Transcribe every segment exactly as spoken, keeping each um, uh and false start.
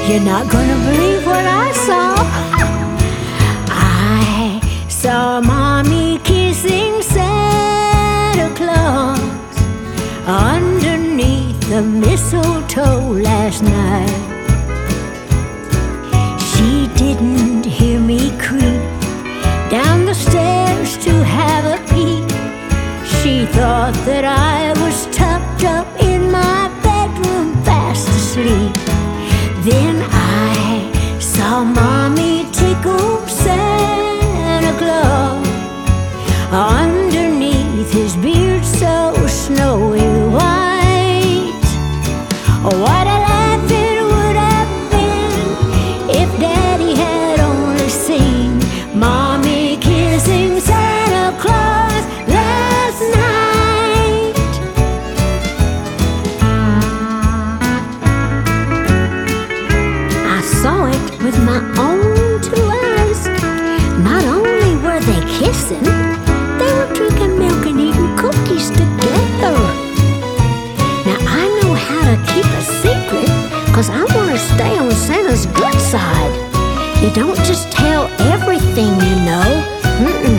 You're not gonna believe what I saw. I saw Mommy kissing Santa Claus underneath the mistletoe last night. She didn't hear me creep down the stairs to have a peek. She thought that I was tucked up in my bedroom fast asleep. Then I saw Mommy tickle Santa Claus underneath his beard so snowy white. What a laugh it would have been if Daddy had only seen Mommy kissing Santa Claus last night. I saw it with my own two eyes. Not only were they kissing, they were drinking milk and eating cookies together. Now I know how to keep a secret, 'cause I want to stay on Santa's good side. You don't just tell everything you know. Mm-mm.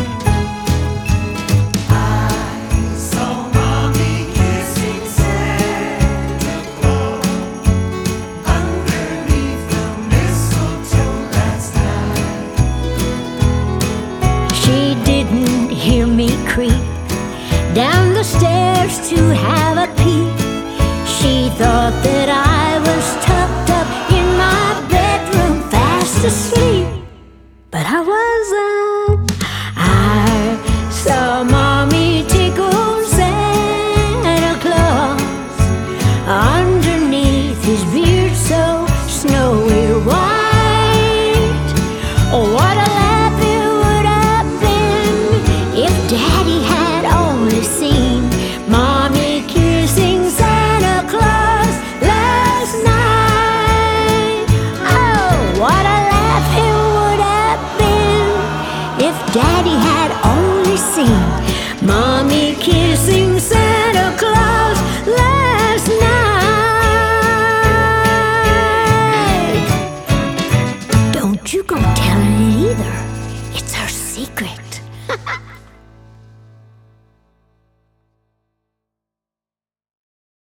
She didn't hear me creep down the stairs to have a peek. She thought that I was tucked up in my bedroom fast asleep. But I wasn't. I saw Mommy tickle Santa Claus